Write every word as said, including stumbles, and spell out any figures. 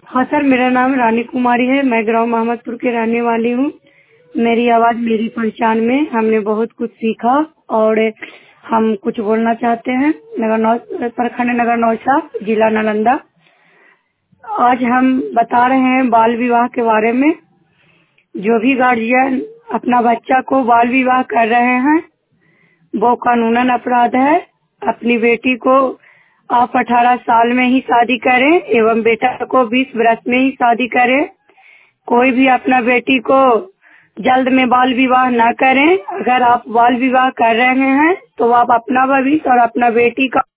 हाँ सर, मेरा नाम रानी कुमारी है। मैं ग्राम मोहम्मदपुर की रहने वाली हूँ। मेरी आवाज मेरी पहचान में हमने बहुत कुछ सीखा और हम कुछ बोलना चाहते हैं। नगर नौ प्रखंड नगर नौसा, जिला नालंदा। आज हम बता रहे हैं बाल विवाह के बारे में। जो भी गार्जियन अपना बच्चा को बाल विवाह कर रहे हैं वो कानूनन अपराध है। अपनी बेटी को आप अठारह साल में ही शादी करें एवं बेटा को बीस वर्ष में ही शादी करें। कोई भी अपना बेटी को जल्द में बाल विवाह न करें। अगर आप बाल विवाह कर रहे हैं तो आप अपना भविष्य और अपना बेटी का